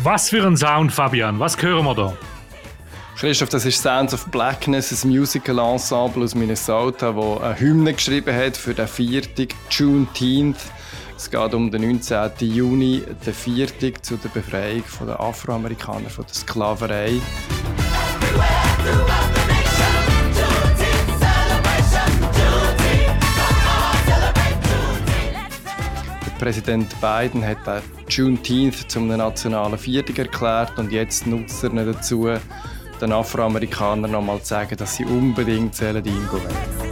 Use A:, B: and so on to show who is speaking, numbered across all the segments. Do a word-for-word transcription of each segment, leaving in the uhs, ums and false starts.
A: Was für ein Sound, Fabian. Was hören wir da?
B: Christoph, das ist Sounds of Blackness, ein Musical-Ensemble aus Minnesota, das eine Hymne geschrieben hat für den Viertag, Juneteenth. Es geht um den neunzehnten Juni, den Viertag zu der Befreiung der Afroamerikaner von der Sklaverei. Präsident Biden hat den Juneteenth zum nationalen Viertag erklärt und jetzt nutzt er ihn dazu, den Afroamerikanern noch mal zu sagen, dass sie unbedingt eingehen wollen.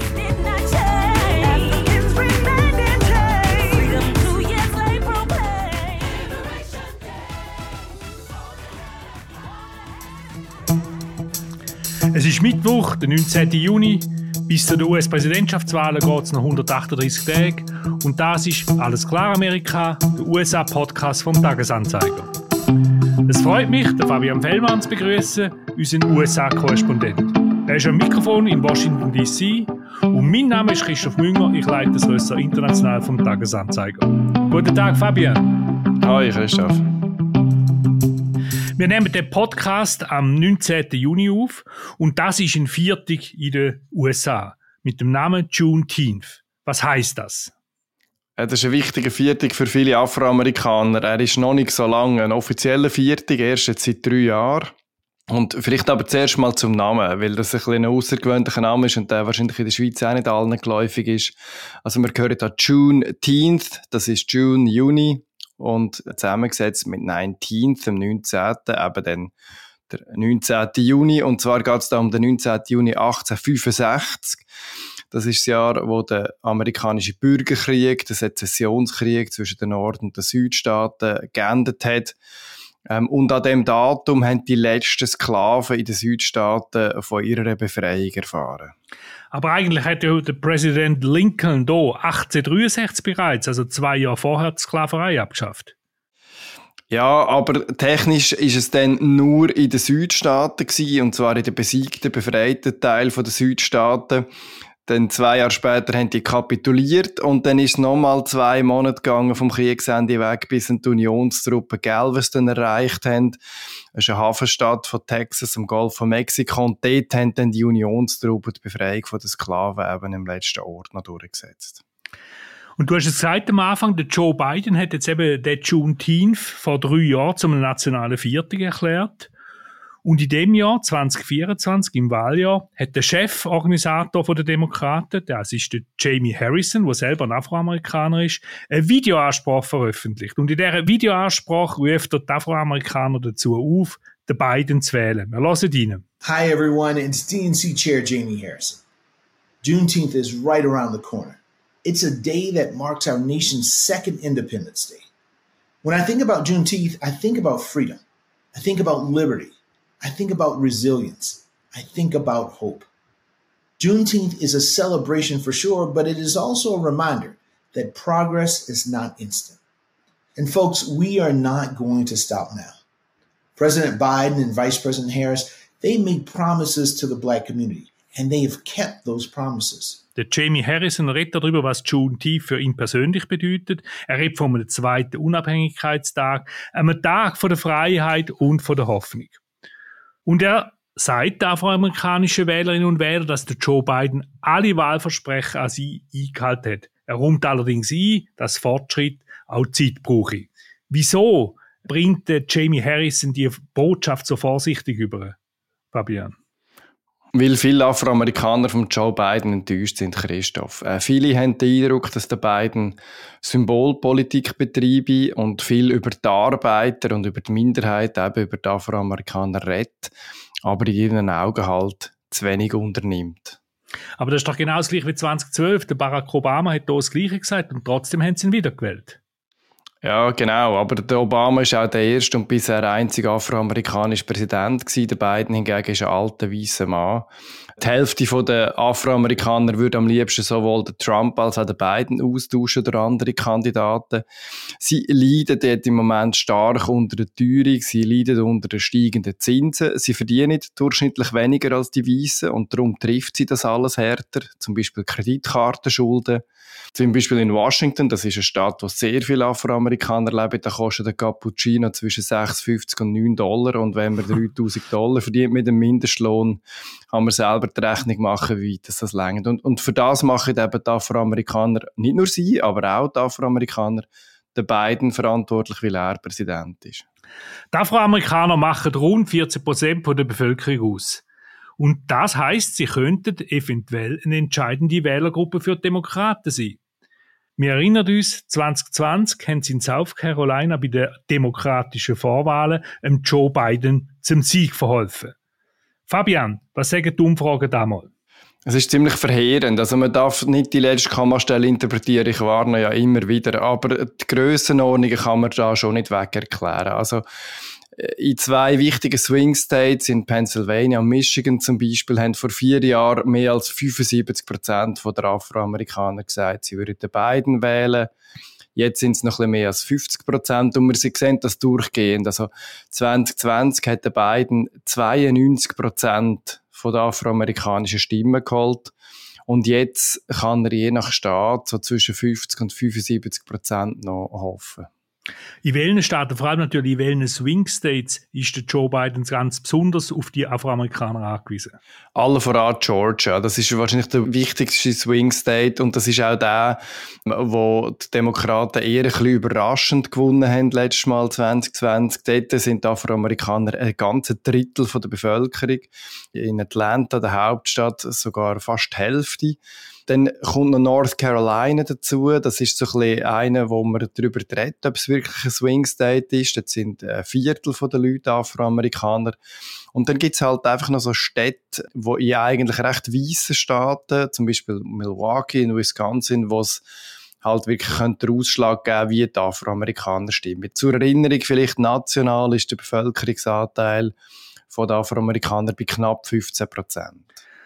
A: Es ist Mittwoch, der neunzehnten Juni. Bis zu den U S-Präsidentschaftswahlen geht es noch hundertachtunddreißig Tage. Und das ist «Alles klar, Amerika», der U S A-Podcast vom Tagesanzeiger. Es freut mich, den Fabian Fellmann zu begrüßen, unseren U S A-Korrespondent. Er ist am Mikrofon in Washington D C und mein Name ist Christoph Münger, ich leite das Ressort international vom Tagesanzeiger. Guten Tag, Fabian.
B: Hi, Christoph.
A: Wir nehmen den Podcast am neunzehnten Juni auf und das ist ein Viertag in den U S A mit dem Namen Juneteenth. Was heisst das?
B: Das ist ein wichtiger Viertag für viele Afroamerikaner. Er ist noch nicht so lange ein offizieller Viertag, erst jetzt seit drei Jahren. Und vielleicht aber zuerst mal zum Namen, weil das ein bisschen ein außergewöhnlicher Name ist und der wahrscheinlich in der Schweiz auch nicht allen geläufig ist. Also wir hören da Juneteenth, das ist June, Juni. Und zusammengesetzt mit neunzehnten, dem neunzehnten eben dann der neunzehnten Juni. Und zwar geht es da um den neunzehnten Juni achtzehnhundertfünfundsechzig. Das ist das Jahr, wo der amerikanische Bürgerkrieg, der Sezessionskrieg zwischen den Nord- und den Südstaaten geendet hat. Ähm, und an dem Datum haben die letzten Sklaven in den Südstaaten von ihrer Befreiung erfahren.
A: Aber eigentlich hat ja der Präsident Lincoln hier achtzehnhundertdreiundsechzig bereits, also zwei Jahre vorher, die Sklaverei abgeschafft.
B: Ja, aber technisch ist es dann nur in den Südstaaten gewesen, und zwar in den besiegten, befreiten Teil der Südstaaten. Dann zwei Jahre später haben die kapituliert und dann ist es nochmal zwei Monate gegangen vom Kriegsende weg, bis die Unionstruppen Galveston erreicht haben. Das ist eine Hafenstadt von Texas am Golf von Mexiko und dort haben dann die Unionstruppen die Befreiung der Sklaven eben im letzten Ort noch durchgesetzt.
A: Und du hast es gesagt am Anfang, der Joe Biden hat jetzt eben den Juneteenth vor drei Jahren zum nationalen Viertag erklärt. Und in dem Jahr, zwanzig vierundzwanzig, im Wahljahr, hat der Cheforganisator der Demokraten, das ist der Jamie Harrison, der selber ein Afroamerikaner ist, eine Videoansprache veröffentlicht. Und in dieser Videoansprache ruft er die Afroamerikaner dazu auf, den Biden zu wählen. Wir hören rein.
C: Hi everyone, it's D N C Chair Jamie Harrison. Juneteenth is right around the corner. It's a day that marks our nation's second Independence Day. When I think about Juneteenth, I think about freedom. I think about liberty. I think about resilience. I think about hope. Juneteenth is a celebration for sure, but it is also a reminder that progress is not instant. And folks, we are not going to stop now. President Biden and Vice President Harris, they made promises to the Black community, and they have kept those promises.
A: Der Jamie Harrison redet darüber, was Juneteenth für ihn persönlich bedeutet. Er redet von einem zweiten Unabhängigkeitstag, einem Tag von der Freiheit und von der Hoffnung. Und er sagt den afroamerikanischen Wählerinnen und Wählern, dass der Joe Biden alle Wahlversprechen an sie eingehalten hat. Er räumt allerdings ein, dass Fortschritt auch Zeit brauche. Wieso bringt der Jamie Harrison die Botschaft so vorsichtig über, Fabian?
B: Weil viele Afroamerikaner von Joe Biden enttäuscht sind, Christoph. Äh, viele haben den Eindruck, dass der Biden Symbolpolitik betreibe und viel über die Arbeiter und über die Minderheit, eben über die Afroamerikaner redet, aber in ihren Augen halt zu wenig unternimmt.
A: Aber das ist doch genau das Gleiche wie zwanzig zwölf. Der Barack Obama hat hier das Gleiche gesagt und trotzdem haben sie ihn wiedergewählt.
B: Ja, genau. Aber der Obama ist auch der erste und bisher einzige afroamerikanische Präsident gewesen. Der Biden hingegen ist ein alter, weisser Mann. Die Hälfte der Afroamerikaner würde am liebsten sowohl den Trump als auch den Biden austauschen oder andere Kandidaten. Sie leiden dort im Moment stark unter der Teuerung, sie leiden unter den steigenden Zinsen, sie verdienen durchschnittlich weniger als die Weißen und darum trifft sie das alles härter, zum Beispiel Kreditkartenschulden. Zum Beispiel in Washington, das ist eine Stadt, wo sehr viele Afroamerikaner leben, da kostet ein Cappuccino zwischen sechs Komma fünfzig und neun Dollar und wenn man dreitausend Dollar verdient mit dem Mindestlohn, kann man selber die Rechnung machen, wie weit das reicht. Und, und für das machen eben die Afroamerikaner, nicht nur sie, aber auch die Afroamerikaner, den Biden verantwortlich, weil er Präsident ist.
A: Die Afroamerikaner machen rund vierzehn Prozent der Bevölkerung aus. Und das heisst, sie könnten eventuell eine entscheidende Wählergruppe für die Demokraten sein. Wir erinnern uns, zwanzig zwanzig haben sie in South Carolina bei den demokratischen Vorwahlen dem Joe Biden zum Sieg verholfen. Fabian, was sagen die Umfragen damals?
B: Es ist ziemlich verheerend. Also man darf nicht die letzte Kommastelle interpretieren, ich warne ja immer wieder, aber die Grössenordnungen kann man da schon nicht weg erklären. Also in zwei wichtigen Swing States, in Pennsylvania und Michigan zum Beispiel, haben vor vier Jahren mehr als fünfundsiebzig Prozent der Afroamerikaner gesagt, sie würden den Biden wählen. Jetzt sind es noch ein bisschen mehr als fünfzig Prozent und wir sehen das durchgehend. Also zwanzig zwanzig hat der Biden zweiundneunzig Prozent von den afroamerikanischen Stimmen geholt. Und jetzt kann er je nach Staat so zwischen fünfzig und fünfundsiebzig Prozent noch hoffen.
A: In welchen Staaten, vor allem natürlich in welchen Swing States, ist der Joe Biden ganz besonders auf die Afroamerikaner angewiesen?
B: Alle voran Georgia. Das ist wahrscheinlich der wichtigste Swing State und das ist auch der, wo die Demokraten eher ein bisschen überraschend gewonnen haben, letztes Mal zwanzig zwanzig. Dort sind die Afroamerikaner ein ganzes Drittel von der Bevölkerung. In Atlanta, der Hauptstadt, sogar fast die Hälfte. Dann kommt noch North Carolina dazu. Das ist so ein bisschen einer, wo man darüber redet, ob es wirklich ein Swing State ist. Das sind ein Viertel der Leute Afroamerikaner. Und dann gibt es halt einfach noch so Städte, wo in eigentlich recht weissen Staaten, zum Beispiel Milwaukee in Wisconsin, wo es halt wirklich den Ausschlag geben, wie die Afroamerikaner stimmen. Zur Erinnerung, vielleicht national ist der Bevölkerungsanteil der Afroamerikaner bei knapp fünfzehn Prozent.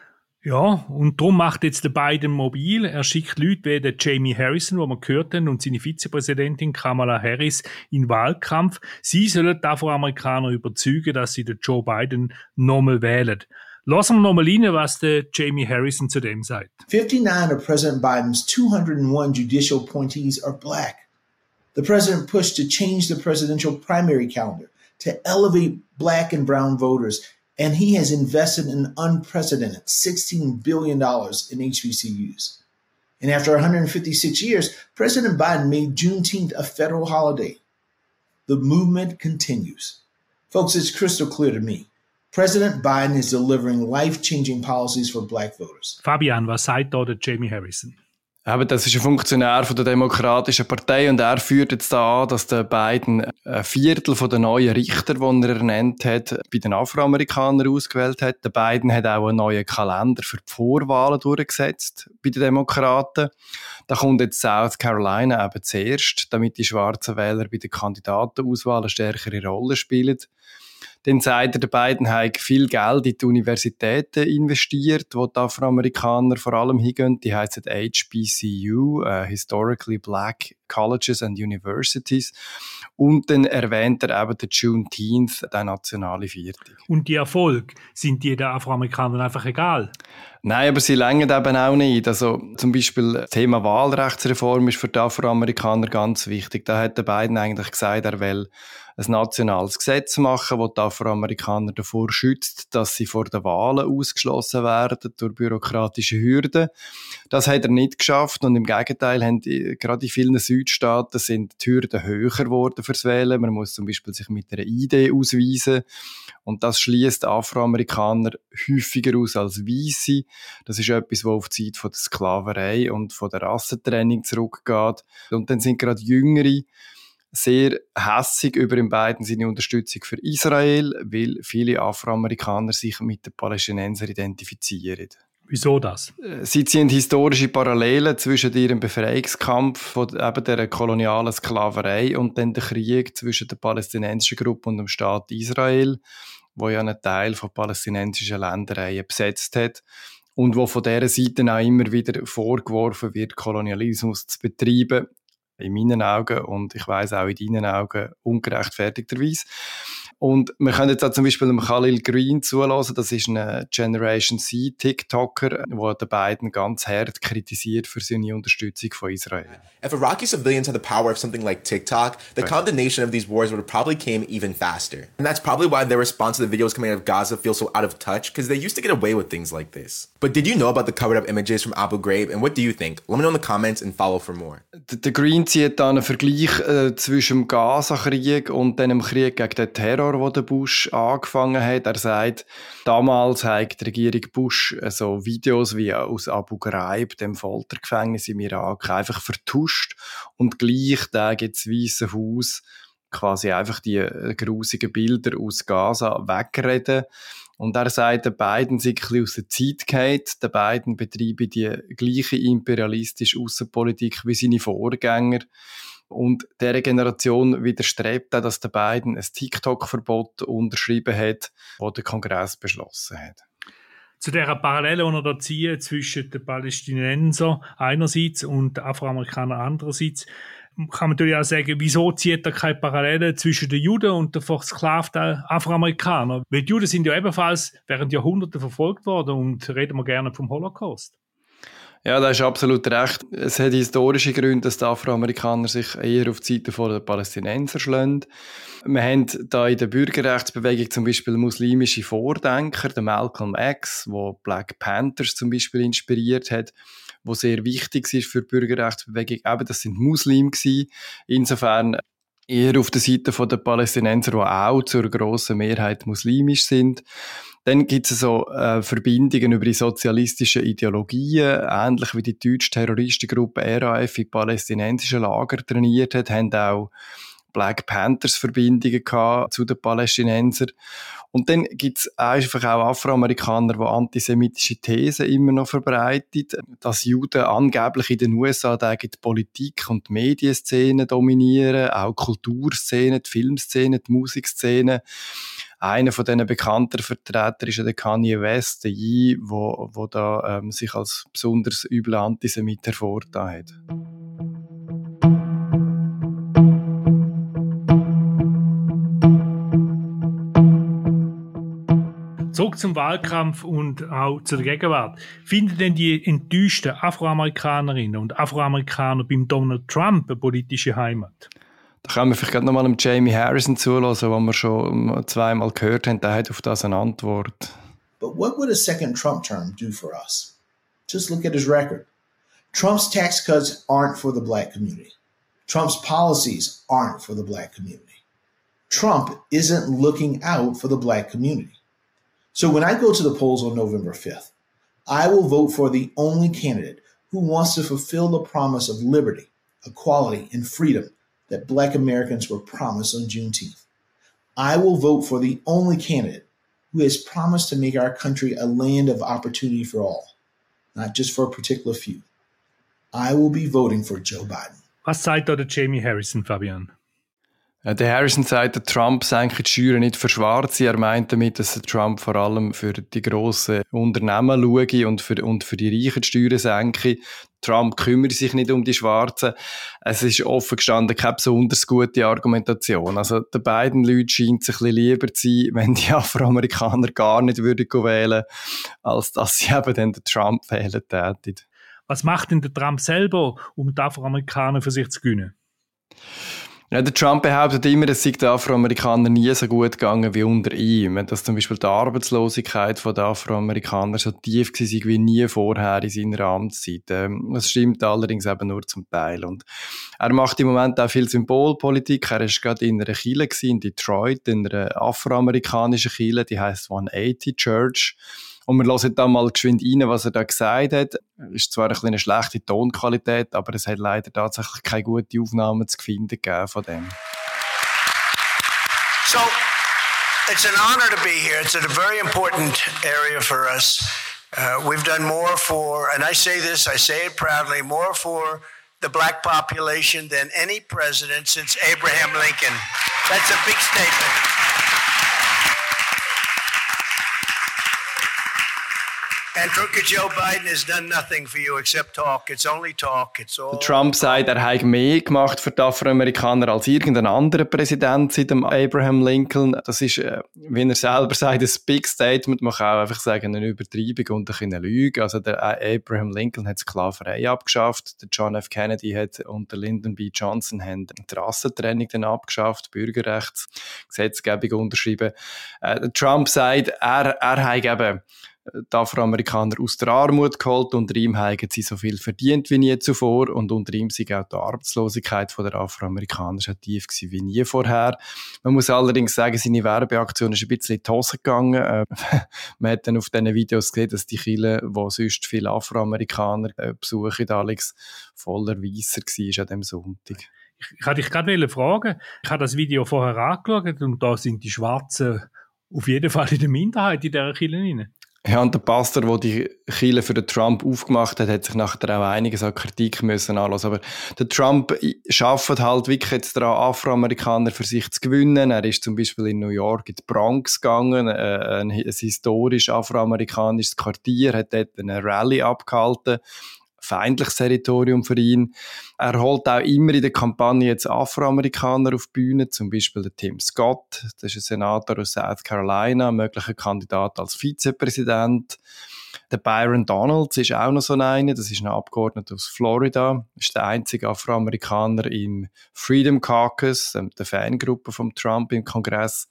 A: Ja, und darum macht jetzt der Biden mobil. Er schickt Leute wie den Jamie Harrison, wo wir gehört haben, und seine Vizepräsidentin Kamala Harris in Wahlkampf. Sie sollen die Afroamerikaner überzeugen, dass sie den Joe Biden nochmal wählen. Lassen wir nochmal rein, was der Jamie Harrison zu dem sagt.
C: fifty-nine of President Biden's two hundred one judicial appointees are black. The president pushed to change the presidential primary calendar to elevate black and brown voters. And he has invested an unprecedented sixteen billion dollars in H B C Us. And after one hundred fifty-six years, President Biden made Juneteenth a federal holiday. The movement continues. Folks, it's crystal clear to me. President Biden is delivering life-changing policies for black voters.
A: Fabian, was sagt da der Jamie Harrison?
B: Aber das ist ein Funktionär von der Demokratischen Partei und er führt jetzt da an, dass der Biden ein Viertel von den neuen Richter, die er ernannt hat, bei den Afroamerikanern ausgewählt hat. Der Biden hat auch einen neuen Kalender für die Vorwahlen durchgesetzt bei den Demokraten. Da kommt jetzt South Carolina eben zuerst, damit die schwarzen Wähler bei der Kandidatenauswahl eine stärkere Rolle spielen. Dann sagt er, der Biden hat viel Geld in die Universitäten investiert, wo die Afroamerikaner vor allem hingehen. Die heissen H B C U, uh, Historically Black Colleges and Universities. Und dann erwähnt er eben den Juneteenth, den nationalen Viertag.
A: Und die Erfolge, sind die den Afroamerikanern einfach egal?
B: Nein, aber sie längern eben auch nicht. Also zum Beispiel das Thema Wahlrechtsreform ist für die Afroamerikaner ganz wichtig. Da hat der Biden eigentlich gesagt, er will ein nationales Gesetz machen, das die Afroamerikaner davor schützt, dass sie vor den Wahlen ausgeschlossen werden durch bürokratische Hürden. Das hat er nicht geschafft und im Gegenteil haben die, gerade in vielen Südstaaten sind die Hürden höher geworden fürs Wählen. Man muss zum Beispiel sich mit einer I D ausweisen und das schließt Afroamerikaner häufiger aus als Weisse. Das ist etwas, was auf die Zeit von der Sklaverei und von der Rassentrennung zurückgeht. Und dann sind gerade Jüngere sehr hässig über den Biden seine Unterstützung für Israel, weil viele Afroamerikaner sich mit den Palästinensern identifizieren.
A: Wieso das?
B: Sie ziehen historische Parallelen zwischen ihrem Befreiungskampf von eben der kolonialen Sklaverei und dann der Krieg zwischen der palästinensischen Gruppe und dem Staat Israel, wo ja einen Teil von palästinensischen Ländereien besetzt hat und wo von dieser Seite auch immer wieder vorgeworfen wird, Kolonialismus zu betreiben. In meinen Augen und ich weiss auch in deinen Augen ungerechtfertigterweise. Und wir können jetzt auch zum Beispiel dem Khalil Green zulassen. Das ist ein Generation Z TikToker, der den Biden ganz hart kritisiert für seine Unterstützung von Israel.
D: If Iraqi civilians had the power of something like TikTok, the condemnation of these wars would have probably came even faster. And that's probably why their response to the videos coming out of Gaza feels so out of touch, because they used to get away with things like this. But did you know about the covered-up images from Abu Ghraib, and what do you think? Let me know in the comments and follow for more.
B: Der Green zieht da einen Vergleich äh, zwischen dem Gaza-Krieg und dem Krieg gegen den Terror, den der Bush angefangen hat. Er sagt, damals hat die Regierung Bush äh, so Videos wie aus Abu Ghraib, dem Foltergefängnis im Irak, einfach vertuscht und gleich da gibt's Weiße Haus quasi einfach die äh, grusigen Bilder aus Gaza wegreden. Und er sagt, der Biden sei ein bisschen aus der Zeit gefallen. Der Biden betreibe die gleiche imperialistische Außenpolitik wie seine Vorgänger. Und dieser Generation widerstrebt auch, dass der Biden ein TikTok-Verbot unterschrieben hat, das der Kongress beschlossen hat.
A: Zu dieser Parallele, die er da zieht zwischen den Palästinensern einerseits und den Afroamerikanern andererseits, kann man natürlich auch sagen, wieso zieht er keine Parallele zwischen den Juden und den versklavten Afroamerikanern? Weil die Juden sind ja ebenfalls während Jahrhunderten verfolgt worden und reden wir gerne vom Holocaust.
B: Ja, da ist absolut recht. Es hat historische Gründe, dass die Afroamerikaner sich eher auf die Seite der Palästinenser schlagen. Wir haben da in der Bürgerrechtsbewegung zum Beispiel muslimische Vordenker, der Malcolm X, der Black Panthers zum Beispiel inspiriert hat, wo sehr wichtig ist für die Bürgerrechtsbewegung. Eben, das sind Muslime gewesen. Insofern eher auf der Seite der Palästinenser, die auch zur grossen Mehrheit muslimisch sind. Dann gibt es so äh, Verbindungen über die sozialistischen Ideologien, ähnlich wie die deutsche Terroristengruppe R A F in palästinensischen Lager trainiert hat, haben auch Black Panthers Verbindungen gehabt zu den Palästinensern. Und dann gibt es einfach auch Afroamerikaner, die antisemitische Thesen immer noch verbreiten, dass Juden angeblich in den U S A die Politik und die Medienszene dominieren, auch Kulturszene, die Filmszene, die Musikszene. Einer von diesen bekannten Vertretern ist der Kanye West, der Ye, wo, wo da ähm, sich als besonders übler Antisemit hervorgetan hat.
A: Zurück zum Wahlkampf und auch zur Gegenwart. Finden denn die enttäuschten Afroamerikanerinnen und Afroamerikaner beim Donald Trump eine politische Heimat?
B: Da können wir vielleicht noch mal dem Jamie Harrison zulassen, den wir schon zweimal gehört haben. Der hat auf das eine Antwort.
C: But what would a second Trump term do for us? Just look at his record. Trump's tax cuts aren't for the black community. Trump's policies aren't for the black community. Trump isn't looking out for the black community. So when I go to the polls on November fifth, I will vote for the only candidate who wants to fulfill the promise of liberty, equality, and freedom that black Americans were promised on Juneteenth. I will vote for the only candidate who has promised to make our country a land of opportunity for all, not just for a particular few. I will be voting for Joe Biden.
A: Was sagt da der Jamie Harrison, Fabian?
B: Der Harrison sagt, der Trump senke die Steuern nicht für Schwarze. Er meint damit, dass der Trump vor allem für die grossen Unternehmen schaue und für, und für die Reichen die Steuern senke. Trump kümmert sich nicht um die Schwarzen. Es ist offen gestanden keine besonders gute Argumentation. Also den beiden Leuten scheint es ein bisschen lieber zu sein, wenn die Afroamerikaner gar nicht würden wählen, als dass sie eben dann den Trump wählen täten.
A: Was macht denn der Trump selber, um die Afroamerikaner für sich zu gewinnen?
B: Ja, der Trump behauptet immer, es sei den Afroamerikanern nie so gut gegangen wie unter ihm. Dass zum Beispiel die Arbeitslosigkeit der Afroamerikaner so tief war wie nie vorher in seiner Amtszeit. Das stimmt allerdings eben nur zum Teil. Und er macht im Moment auch viel Symbolpolitik. Er war gerade in einer Kirche in Detroit, in einer afroamerikanischen Kirche, die heisst one eighty Church. Und wir hören da mal geschwind rein, was er da gesagt hat. Ist zwar ein bisschen eine schlechte Tonqualität, aber es hat leider tatsächlich keine gute Aufnahme zu finden gegeben von dem.
E: So, it's an honor to be here. It's a very important area for us. Uh, we've done more for, and I say this, I say it proudly, more for the black population than any president since Abraham Lincoln. That's a big statement. And crooked Joe Biden has done nothing for you except talk. It's only talk. It's all.
B: Trump sagt, er habe mehr gemacht für die Afroamerikaner als irgendein anderer Präsident seit dem Abraham Lincoln. Das ist, wie er selber sagt, ein Big Statement. Man kann auch einfach sagen, eine Übertreibung und eine Lüge. Also der Abraham Lincoln hat Sklaverei abgeschafft. Der John F. Kennedy hat unter Lyndon B. Johnson haben die Rassentrennung dann abgeschafft, Bürgerrechtsgesetzgebung unterschrieben. Äh, Trump sagt, er, er hat eben die Afroamerikaner aus der Armut geholt, unter ihm haben sie so viel verdient wie nie zuvor und unter ihm sei auch die Arbeitslosigkeit der Afroamerikaner so tief gewesen wie nie vorher. Man muss allerdings sagen, seine Werbeaktion ist ein bisschen in die Hose gegangen. Äh, man hat dann auf diesen Videos gesehen, dass die Kirche, wo sonst viele Afroamerikaner äh, besuchen, Alex, voller Weisser war an diesem Sonntag.
A: Ich, ich wollte dich gerade fragen, ich habe das Video vorher angeschaut und da sind die Schwarzen auf jeden Fall in der Minderheit in dieser Kirche rein.
B: Ja, und der Pastor, der die Kirche für den Trump aufgemacht hat, hat sich nachher auch einiges an Kritik müssen anlassen. Aber der Trump schafft halt wirklich jetzt daran, Afroamerikaner für sich zu gewinnen. Er ist zum Beispiel in New York in die Bronx gegangen, äh, ein, ein historisch afroamerikanisches Quartier, hat dort eine Rallye abgehalten. Feindliches Territorium für ihn. Er holt auch immer in der Kampagne jetzt Afroamerikaner auf die Bühne, zum Beispiel der Tim Scott, das ist ein Senator aus South Carolina, möglicher Kandidat als Vizepräsident. Der Byron Donalds ist auch noch so einer, das ist ein Abgeordneter aus Florida, ist der einzige Afroamerikaner im Freedom Caucus, der Fangruppe von Trump im Kongress.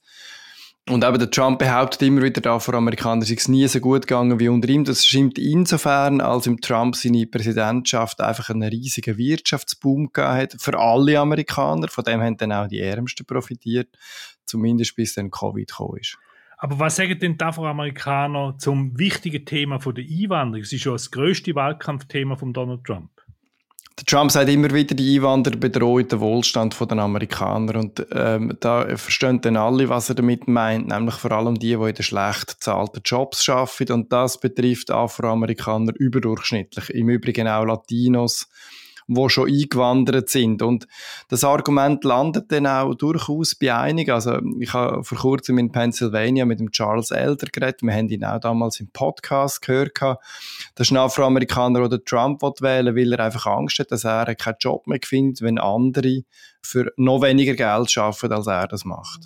B: Und eben der Trump behauptet immer wieder, der Afroamerikaner sei es nie so gut gegangen wie unter ihm. Das stimmt insofern, als im Trump seine Präsidentschaft einfach einen riesigen Wirtschaftsboom gegeben hat. Für alle Amerikaner. Von dem haben dann auch die Ärmsten profitiert. Zumindest bis dann Covid gekommen ist.
A: Aber was sagen denn die Afroamerikaner zum wichtigen Thema der Einwanderung? Das ist ja das grösste Wahlkampfthema von Donald Trump.
B: Der Trump sagt immer wieder, die Einwanderer bedrohen den Wohlstand der Amerikaner. Und ähm, da verstehen dann alle, was er damit meint, nämlich vor allem die, die in den schlecht bezahlten Jobs arbeiten. Und das betrifft Afroamerikaner überdurchschnittlich. Im Übrigen auch Latinos, die schon eingewandert sind. Und das Argument landet dann auch durchaus bei einigen. Also ich habe vor kurzem in Pennsylvania mit dem Charles Elder geredet. Wir haben ihn auch damals im Podcast gehört. Das ist ein Afroamerikaner, der Trump wählen will, weil er einfach Angst hat, dass er keinen Job mehr findet, wenn andere für noch weniger Geld arbeiten, als er das macht.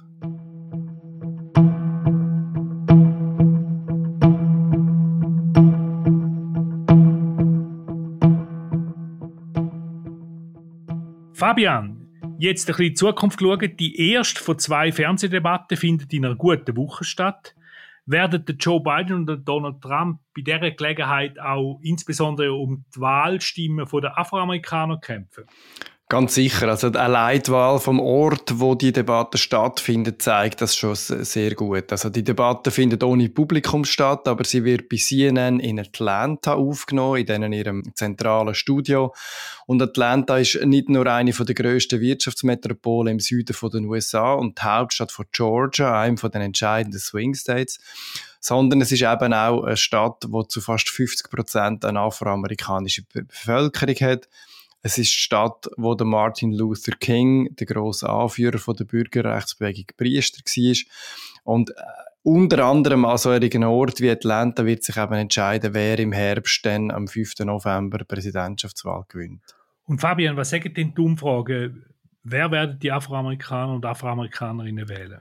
A: Fabian, jetzt ein bisschen in die Zukunft schauen. Die erste von zwei Fernsehdebatten findet in einer guten Woche statt. Werden der Joe Biden und der Donald Trump bei dieser Gelegenheit auch insbesondere um die Wahlstimmen der Afroamerikaner kämpfen?
B: Ganz sicher. Also die Leitwahl vom Ort, wo die Debatte stattfindet, zeigt das schon sehr gut. Also die Debatte findet ohne Publikum statt, aber sie wird bei C N N in Atlanta aufgenommen, in denen ihrem zentralen Studio. Und Atlanta ist nicht nur eine der grössten Wirtschaftsmetropolen im Süden der U S A und die Hauptstadt von Georgia, einem der entscheidenden Swing States, sondern es ist eben auch eine Stadt, die zu fast fünfzig Prozent eine afroamerikanische Bevölkerung hat. Es ist die Stadt, wo der Martin Luther King, der grosse Anführer von der Bürgerrechtsbewegung, Priester war. Und äh, unter anderem an so einem Ort wie Atlanta wird sich eben entscheiden, wer im Herbst dann am fünften November die Präsidentschaftswahl gewinnt.
A: Und Fabian, was sagen denn die Umfragen? Wer werden die Afroamerikaner und Afroamerikanerinnen wählen?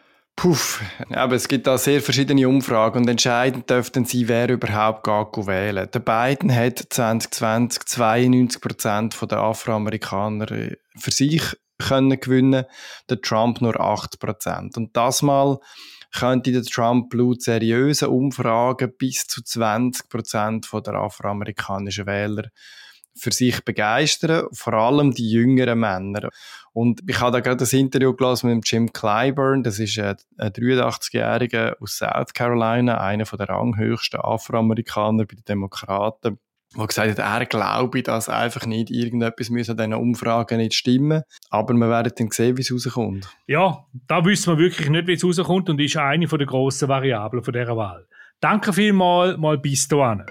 B: Puff, aber es gibt da sehr verschiedene Umfragen und entscheidend dürften sie, wer überhaupt geht wählen. Der Biden hat zwanzig zwanzig zweiundneunzig Prozent der Afroamerikaner für sich können gewinnen, der Trump nur acht Prozent. Und das mal könnte der Trump laut seriösen Umfragen bis zu zwanzig Prozent der afroamerikanischen Wähler für sich begeistern, vor allem die jüngeren Männer. Und ich habe da gerade das Interview gelesen mit Jim Clyburn, das ist ein dreiundachtzigjähriger aus South Carolina, einer der ranghöchsten Afroamerikaner bei den Demokraten, der gesagt hat, er glaube, dass einfach nicht irgendetwas an diesen Umfragen nicht stimmen. Aber wir werden dann sehen, wie es rauskommt.
A: Ja, da wissen wir wirklich nicht, wie es rauskommt und ist eine der grossen Variablen von dieser Wahl. Danke vielmals, mal bis dahin.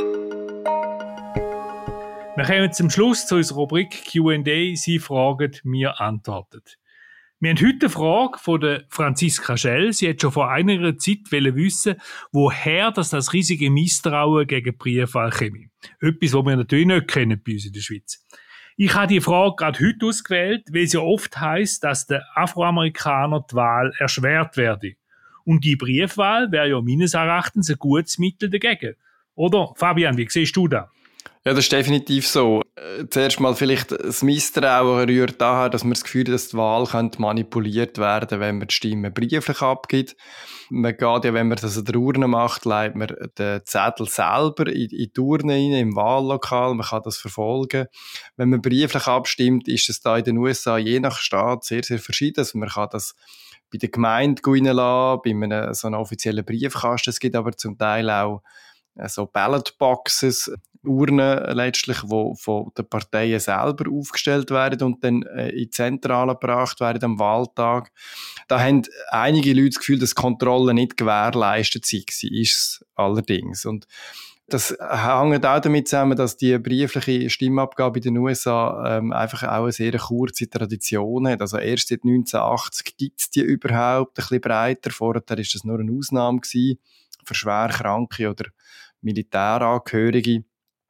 A: Wir kommen zum Schluss zu unserer Rubrik Q and A. Sie fragen, wir antworten. Wir haben heute eine Frage von der Franziska Schell. Sie hat schon vor einiger Zeit wissen, woher das, das riesige Misstrauen gegen Briefwahl käme. Etwas, was wir natürlich nicht kennen bei uns in der Schweiz. Ich habe die Frage gerade heute ausgewählt, weil es ja oft heisst, dass den Afroamerikanern die Wahl erschwert werde. Und die Briefwahl wäre ja meines Erachtens ein gutes Mittel dagegen. Oder, Fabian, wie siehst du das?
B: Ja, das ist definitiv so. Zuerst mal vielleicht das Misstrauen rührt daher, dass man das Gefühl hat, dass die Wahl manipuliert werden könnte, wenn man die Stimmen brieflich abgibt. Man geht ja, wenn man das an der Urne macht, legt man den Zettel selber in, in die Urne rein, im Wahllokal. Man kann das verfolgen. Wenn man brieflich abstimmt, ist es da in den U S A je nach Staat sehr, sehr verschieden. Also man kann das bei der Gemeinde reinlassen, bei einem so einem offiziellen Briefkasten. Es gibt aber zum Teil auch so Ballotboxes, Urnen letztlich, die von den Parteien selber aufgestellt werden und dann in die Zentrale gebracht werden am Wahltag. Da haben einige Leute das Gefühl, dass die Kontrolle nicht gewährleistet sei. Sie ist es allerdings. Und das hängt auch damit zusammen, dass die briefliche Stimmabgabe in den U S A ähm, einfach auch eine sehr kurze Tradition hat. Also erst seit neunzehnhundertachtzig gibt es die überhaupt ein bisschen breiter. Vorher war das nur eine Ausnahme gewesen, für Schwerkranke oder Militärangehörige.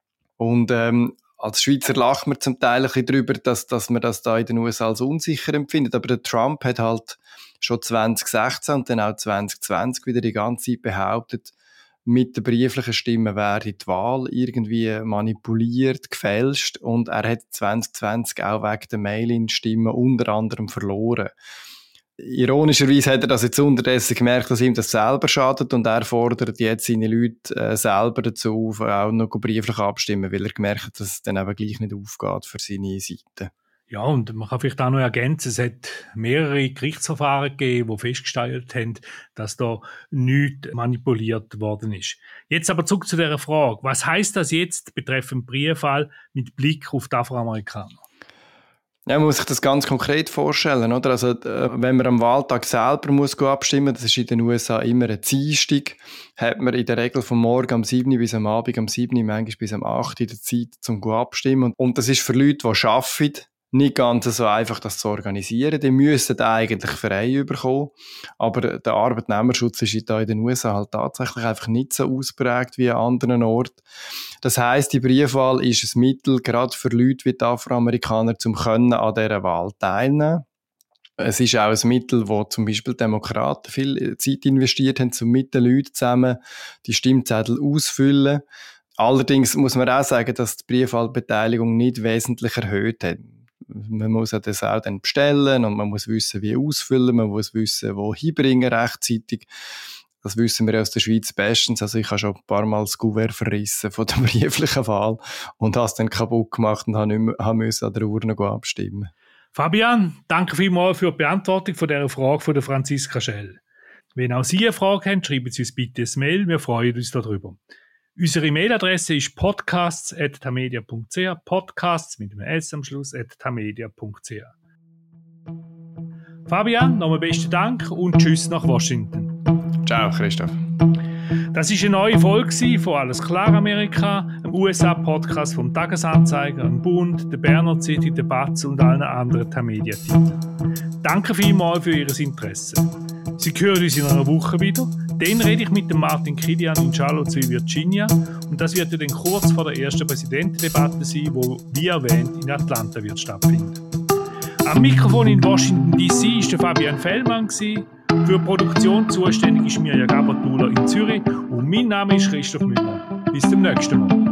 B: Und ähm, als Schweizer lacht man zum Teil ein bisschen darüber, dass, dass man das da in den U S A als unsicher empfindet. Aber der Trump hat halt schon zwanzig sechzehn und dann auch zwanzig zwanzig wieder die ganze Zeit behauptet, mit der brieflichen Stimme werde die Wahl irgendwie manipuliert, gefälscht. Und er hat zwanzig zwanzig auch wegen der Mail-in-Stimmen unter anderem verloren. Ironischerweise hat er das jetzt unterdessen gemerkt, dass ihm das selber schadet und er fordert jetzt seine Leute äh, selber dazu auf, auch noch brieflich abstimmen, weil er gemerkt hat, dass es dann eben gleich nicht aufgeht für seine Seite.
A: Ja, und man kann vielleicht auch noch ergänzen, es hat mehrere Gerichtsverfahren gegeben, die festgestellt haben, dass da nichts manipuliert worden ist. Jetzt aber zurück zu dieser Frage. Was heisst das jetzt betreffend Briefwahl mit Blick auf die Afroamerikaner?
B: Ja, man muss sich das ganz konkret vorstellen, oder? Also, wenn man am Wahltag selber muss abstimmen, das ist in den U S A immer ein Dienstag, hat man in der Regel vom Morgen am sieben bis am Abend am sieben, manchmal bis am acht in der Zeit zum abstimmen. Und das ist für Leute, die arbeiten, nicht ganz so einfach, das zu organisieren. Die müssen eigentlich frei bekommen. Aber der Arbeitnehmerschutz ist da in den U S A halt tatsächlich einfach nicht so ausprägt wie an anderen Orten. Das heisst, die Briefwahl ist ein Mittel, gerade für Leute wie die Afroamerikaner, um können an dieser Wahl teilnehmen. Es ist auch ein Mittel, wo zum Beispiel Demokraten viel Zeit investiert haben, um mit den Leuten zusammen die Stimmzettel auszufüllen. Allerdings muss man auch sagen, dass die Briefwahlbeteiligung nicht wesentlich erhöht hat. Man muss das auch dann bestellen und man muss wissen, wie ausfüllen, man muss wissen, wo hinbringen rechtzeitig. Das wissen wir aus der Schweiz bestens. Also ich habe schon ein paar Mal das Kuvert verrissen von der brieflichen Wahl und habe es dann kaputt gemacht und habe, nicht mehr, habe müssen an der Urne abstimmen.
A: Fabian, danke vielmals für die Beantwortung von dieser Frage von der Franziska Schell. Wenn auch Sie eine Frage haben, schreiben Sie uns bitte ein Mail, wir freuen uns darüber. Unsere Mailadresse ist podcasts at tamedia punkt c h, podcasts mit einem S am Schluss at tamedia punkt c h. Fabian, nochmal besten Dank und tschüss nach Washington.
B: Ciao, Christoph.
A: Das war eine neue Folge von «Alles klar Amerika», einem U S A-Podcast vom Tagesanzeiger, dem Bund, der Berner Zeitung, der Batz und allen anderen Tamedia-Titeln. Danke vielmals für Ihr Interesse. Sie hören uns in einer Woche wieder. Dann rede ich mit dem Martin Kilian in Charlottesville, Virginia. Und das wird ja dann kurz vor der ersten Präsidentendebatte sein, die, wie erwähnt, in Atlanta wird stattfinden. Am Mikrofon in Washington D C war der Fabian Fellmann. Für die Produktion zuständig ist Mirja Gabatuller in Zürich. Und mein Name ist Christoph Müller. Bis zum nächsten Mal.